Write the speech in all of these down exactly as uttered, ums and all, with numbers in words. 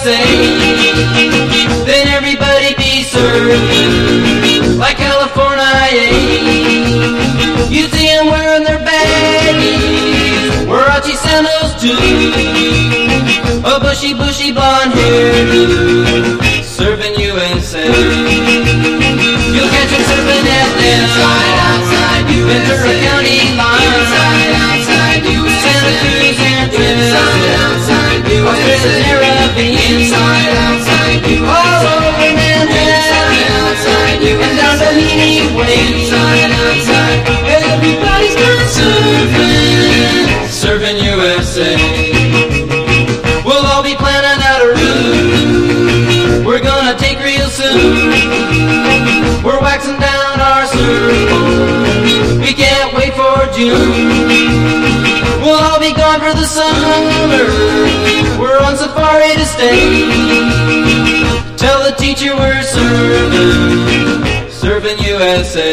A. Then everybody be served like California. You see them wearing their baggies, Warachi sandals too, a bushy, bushy blonde hairdo, serving U S A. You'll catch them serving at the inside, outside U S A. Ventura County line, inside, outside U S A. Santa Cruz and inside, outside U S A. Caribbean, inside, outside U S A. All over Manhattan, inside, outside U S A. And down to Meany Way, inside, outside. Everybody's got serving, serving U S A. We'll all be planning out a route we're gonna take real soon. We're waxing down our surfboard, we can't wait for June. We'll all be gone for the summer, we're on safari to stay. Tell the teacher we're serving, serving U S A.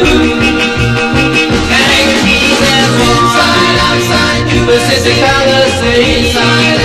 Hang your knees and inside, outside, Pacific Palisades, inside,